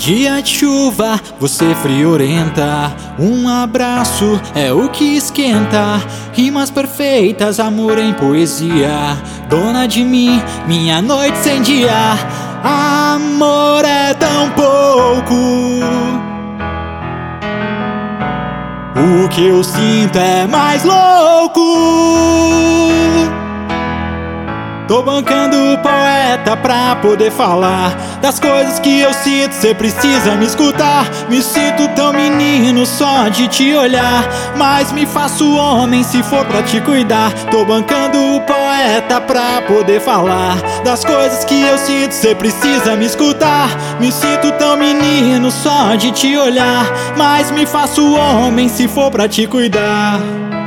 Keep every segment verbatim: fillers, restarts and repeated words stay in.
Dia de chuva, você friorenta. Um abraço é o que esquenta. Rimas perfeitas, amor em poesia. Dona de mim, minha noite sem dia. Amor é tão pouco. O que eu sinto é mais louco. Tô bancando o poeta pra poder falar das coisas que eu sinto, cê precisa me escutar. Me sinto tão menino só de te olhar, mas me faço homem se for pra te cuidar. Tô bancando o poeta pra poder falar das coisas que eu sinto, cê precisa me escutar. Me sinto tão menino só de te olhar, mas me faço homem se for pra te cuidar.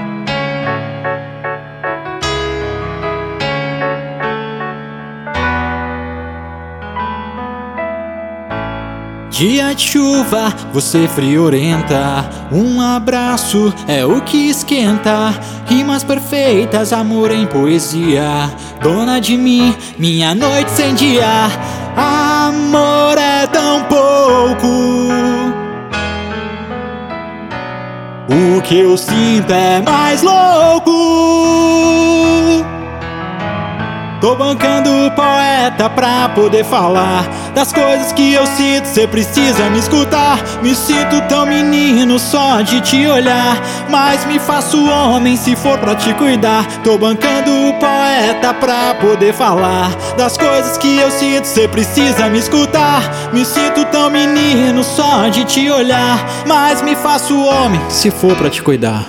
Dia de chuva, você friorenta. Um abraço é o que esquenta. Rimas perfeitas, amor em poesia. Dona de mim, minha noite sem dia. Amor é tão pouco. O que eu sinto é mais louco. Tô bancando o poeta pra poder falar das coisas que eu sinto, cê precisa me escutar. Me sinto tão menino só de te olhar, mas me faço homem se for pra te cuidar. Tô bancando o poeta pra poder falar das coisas que eu sinto, cê precisa me escutar. Me sinto tão menino só de te olhar, mas me faço homem se for pra te cuidar.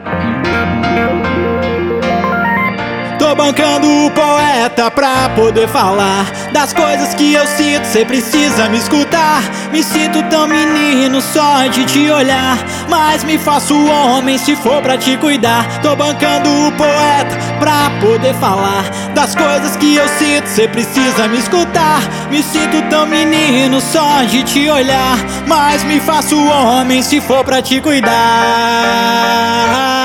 Tô bancando o poeta pra poder falar das coisas que eu sinto, cê precisa me escutar. Me sinto tão menino só de te olhar, mas me faço homem se for pra te cuidar. Tô bancando o poeta pra poder falar das coisas que eu sinto, cê precisa me escutar. Me sinto tão menino só de te olhar, mas me faço homem se for pra te cuidar.